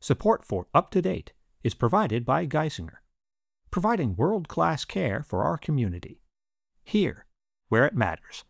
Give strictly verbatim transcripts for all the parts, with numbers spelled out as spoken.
Support for Up to Date is provided by Geisinger, providing world-class care for our community. Here, where it matters.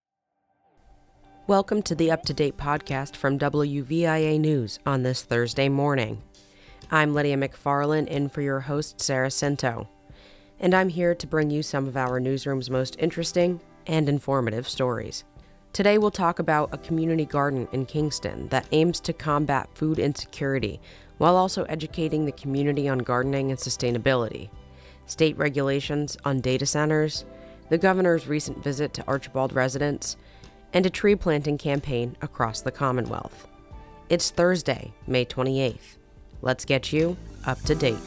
Welcome to the Up to Date podcast from W V I A News on this Thursday morning. I'm Lydia McFarland, in for your host, Sarah Cinto, and I'm here to bring you some of our newsroom's most interesting and informative stories. Today we'll talk about a community garden in Kingston that aims to combat food insecurity while also educating the community on gardening and sustainability, state regulations on data centers, the governor's recent visit to Archibald residents, and a tree planting campaign across the Commonwealth. It's Thursday, May twenty-eighth. Let's get you up to date.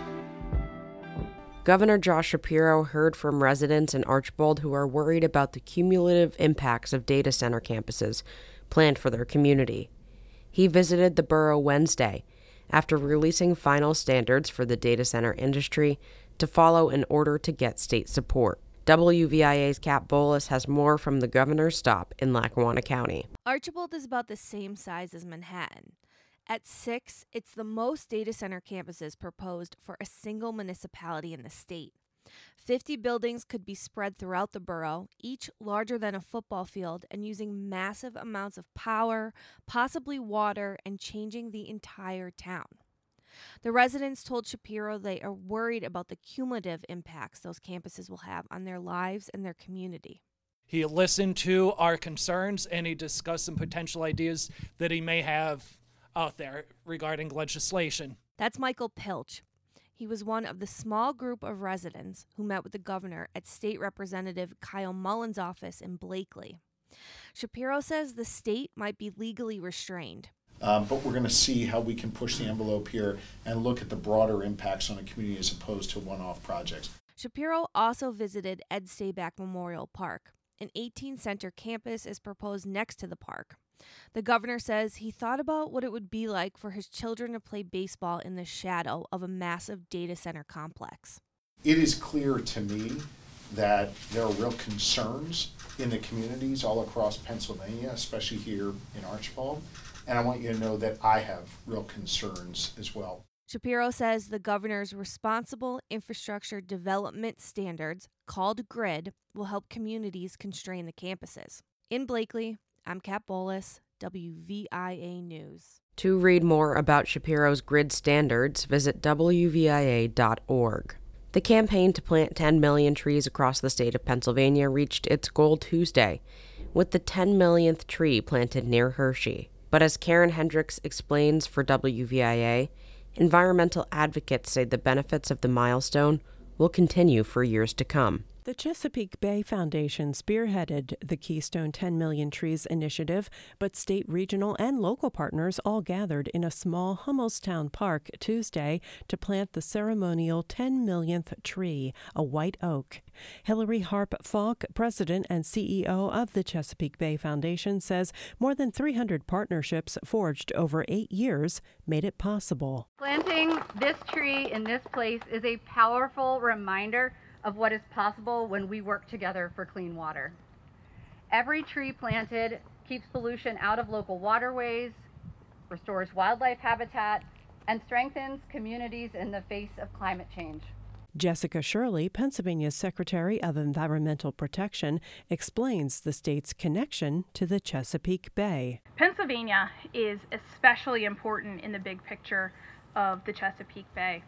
Governor Josh Shapiro heard from residents in Archibald who are worried about the cumulative impacts of data center campuses planned for their community. He visited the borough Wednesday after releasing final standards for the data center industry to follow in order to get state support. W V I A's Kat Bowles has more from the governor's stop in Lackawanna County. Archibald is about the same size as Manhattan. At six, it's the most data center campuses proposed for a single municipality in the state. fifty buildings could be spread throughout the borough, each larger than a football field and using massive amounts of power, possibly water, and changing the entire town. The residents told Shapiro they are worried about the cumulative impacts those campuses will have on their lives and their community. He listened to our concerns and he discussed some potential ideas that he may have out there regarding legislation. That's Michael Pilch. He was one of the small group of residents who met with the governor at State Representative Kyle Mullen's office in Blakely. Shapiro says the state might be legally restrained. Um, but we're going to see how we can push the envelope here and look at the broader impacts on a community as opposed to one-off projects. Shapiro also visited Ed Stayback Memorial Park. An eighteen-center campus is proposed next to the park. The governor says he thought about what it would be like for his children to play baseball in the shadow of a massive data center complex. It is clear to me that there are real concerns in the communities all across Pennsylvania, especially here in Archibald, and I want you to know that I have real concerns as well. Shapiro says the governor's Responsible Infrastructure Development Standards, called GRID, will help communities constrain the campuses. In Blakely, I'm Kat Bowles, W V I A News. To read more about Shapiro's GRID standards, visit W V I A dot org. The campaign to plant ten million trees across the state of Pennsylvania reached its goal Tuesday, with the ten millionth tree planted near Hershey. But as Karen Hendricks explains for W V I A, environmental advocates say the benefits of the milestone will continue for years to come. The Chesapeake Bay Foundation spearheaded the Keystone ten million Trees initiative, but state, regional, and local partners all gathered in a small Hummelstown Park Tuesday to plant the ceremonial ten millionth tree, a white oak. Hillary Harp Falk, president and C E O of the Chesapeake Bay Foundation, says more than three hundred partnerships forged over eight years made it possible. Planting this tree in this place is a powerful reminder of what is possible when we work together for clean water. Every tree planted keeps pollution out of local waterways, restores wildlife habitat, and strengthens communities in the face of climate change. Jessica Shirley, Pennsylvania's Secretary of Environmental Protection, explains the state's connection to the Chesapeake Bay. Pennsylvania is especially important in the big picture of the Chesapeake Bay.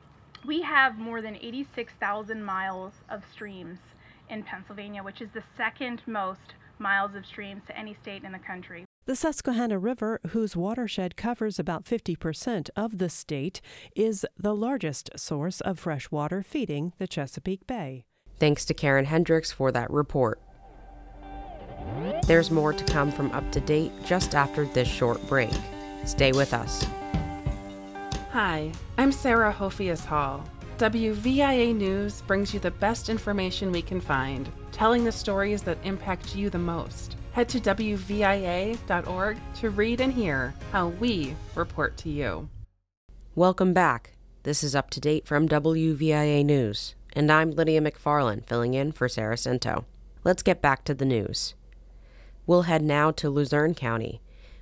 We have more than eighty-six thousand miles of streams in Pennsylvania, which is the second most miles of streams to any state in the country. The Susquehanna River, whose watershed covers about fifty percent of the state, is the largest source of fresh water feeding the Chesapeake Bay. Thanks to Karen Hendricks for that report. There's more to come from Up to Date just after this short break. Stay with us. Hi, I'm Sarah Hophius Hall. W V I A News brings you the best information we can find, telling the stories that impact you the most. Head to W V I A dot org to read and hear how we report to you. Welcome back. This is Up to Date from W V I A News, and I'm Lydia McFarland, filling in for Sarah Cinto. Let's get back to the news. We'll head now to Luzerne County,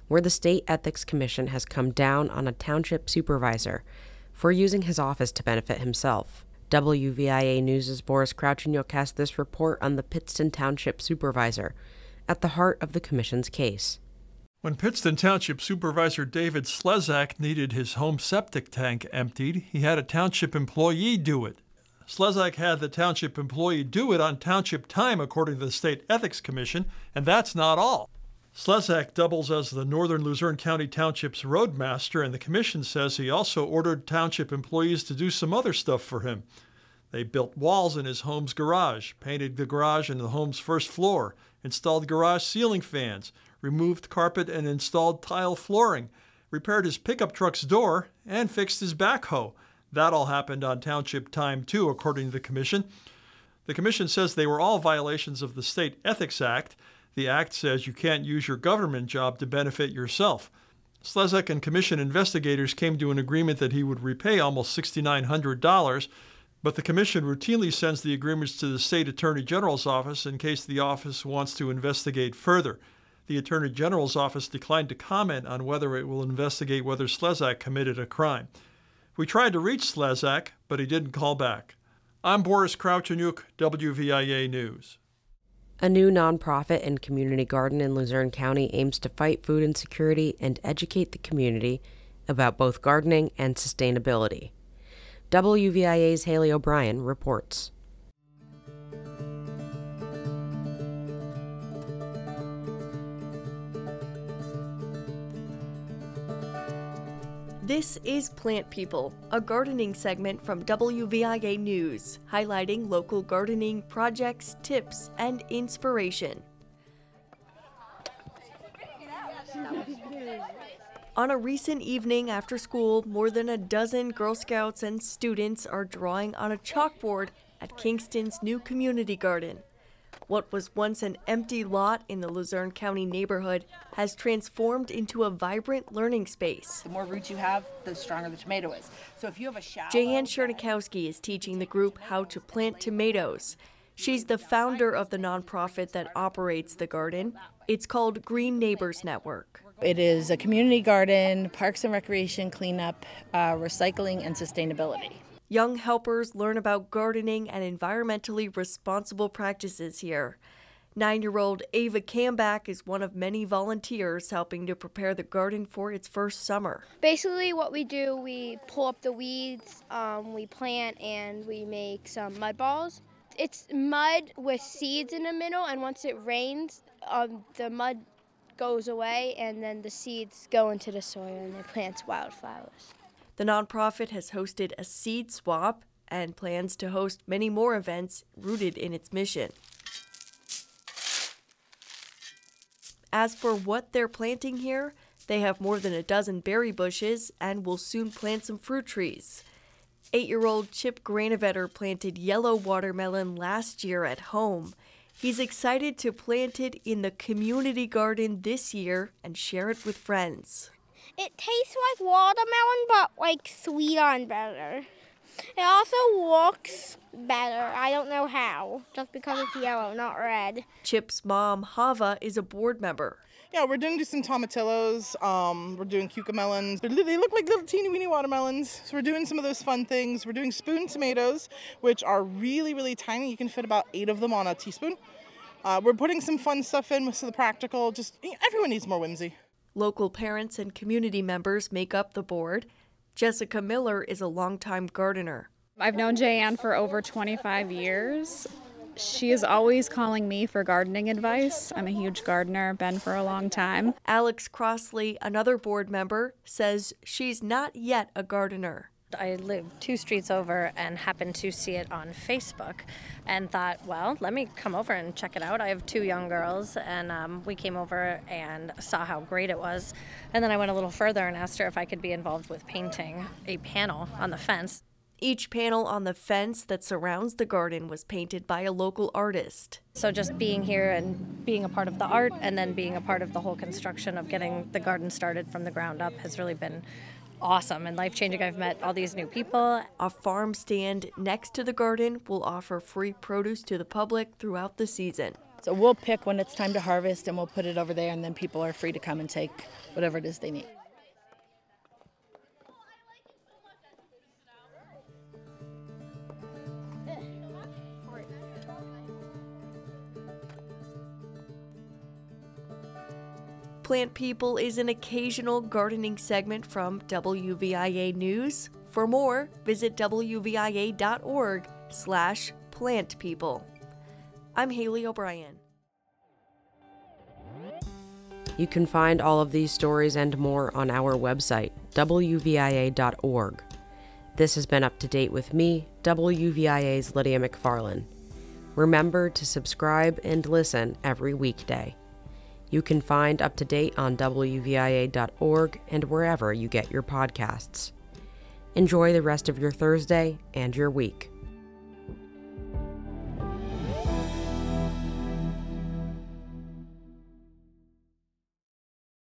where the State Ethics Commission has come down on a township supervisor for using his office to benefit himself. W V I A News' Boris Kravchuk has this report on the Pittston Township supervisor at the heart of the commission's case. When Pittston Township Supervisor David Slezak needed his home septic tank emptied, he had a township employee do it. Slezak had the township employee do it on township time, according to the State Ethics Commission, and that's not all. Slezak doubles as the Northern Luzerne County Township's roadmaster, and the commission says he also ordered township employees to do some other stuff for him. They built walls in his home's garage, painted the garage and the home's first floor, installed garage ceiling fans, removed carpet and installed tile flooring, repaired his pickup truck's door, and fixed his backhoe. That all happened on township time, too, according to the commission. The commission says they were all violations of the State Ethics Act. The act says you can't use your government job to benefit yourself. Slezak and commission investigators came to an agreement that he would repay almost six thousand nine hundred dollars, but the commission routinely sends the agreements to the State Attorney General's office in case the office wants to investigate further. The Attorney General's office declined to comment on whether it will investigate whether Slezak committed a crime. We tried to reach Slezak, but he didn't call back. I'm Boris Kravchuk, W V I A News. A new nonprofit and community garden in Luzerne County aims to fight food insecurity and educate the community about both gardening and sustainability. W V I A's Haley O'Brien reports. This is Plant People, a gardening segment from W V I A News, highlighting local gardening projects, tips, and inspiration. On a recent evening after school, more than a dozen Girl Scouts and students are drawing on a chalkboard at Kingston's new community garden. What was once an empty lot in the Luzerne County neighborhood has transformed into a vibrant learning space. The more roots you have, the stronger the tomato is. So if you have a shallow... Jan Chernikowski is teaching the group how to plant tomatoes. She's the founder of the nonprofit that operates the garden. It's called Green Neighbors Network. It is a community garden, parks and recreation cleanup, uh, recycling, and sustainability. Young helpers learn about gardening and environmentally responsible practices here. Nine-year-old Ava Kambach is one of many volunteers helping to prepare the garden for its first summer. Basically what we do, we pull up the weeds, um, we plant, and we make some mud balls. It's mud with seeds in the middle, and once it rains, um, the mud goes away, and then the seeds go into the soil, and it plants wildflowers. The nonprofit has hosted a seed swap and plans to host many more events rooted in its mission. As for what they're planting here, they have more than a dozen berry bushes and will soon plant some fruit trees. Eight-year-old Chip Granovetter planted yellow watermelon last year at home. He's excited to plant it in the community garden this year and share it with friends. It tastes like watermelon, but like sweet on better. It also looks better. I don't know how, just because it's yellow, not red. Chip's mom, Hava, is a board member. Yeah, we're doing some tomatillos. Um, we're doing cucamelons. They look like little teeny weeny watermelons. So we're doing some of those fun things. We're doing spoon tomatoes, which are really, really tiny. You can fit about eight of them on a teaspoon. Uh, we're putting some fun stuff in with some of the practical. Just everyone needs more whimsy. Local parents and community members make up the board. Jessica Miller is a longtime gardener. I've known Jayanne for over twenty-five years. She is always calling me for gardening advice. I'm a huge gardener, been for a long time. Alex Crossley, another board member, says she's not yet a gardener. I live two streets over and happened to see it on Facebook and thought, well, let me come over and check it out. I have two young girls, and um, we came over and saw how great it was. And then I went a little further and asked her if I could be involved with painting a panel on the fence. Each panel on the fence that surrounds the garden was painted by a local artist. So just being here and being a part of the art and then being a part of the whole construction of getting the garden started from the ground up has really been awesome and life-changing. I've met all these new people. A farm stand next to the garden will offer free produce to the public throughout the season. So we'll pick when it's time to harvest and we'll put it over there, and then people are free to come and take whatever it is they need. Plant People is an occasional gardening segment from W V I A News. For more, visit W V I A dot org slash plant people. I'm Haley O'Brien. You can find all of these stories and more on our website, W V I A dot org. This has been Up to Date with me, W V I A's Lydia McFarlane. Remember to subscribe and listen every weekday. You can find Up to Date on W V I A dot org and wherever you get your podcasts. Enjoy the rest of your Thursday and your week.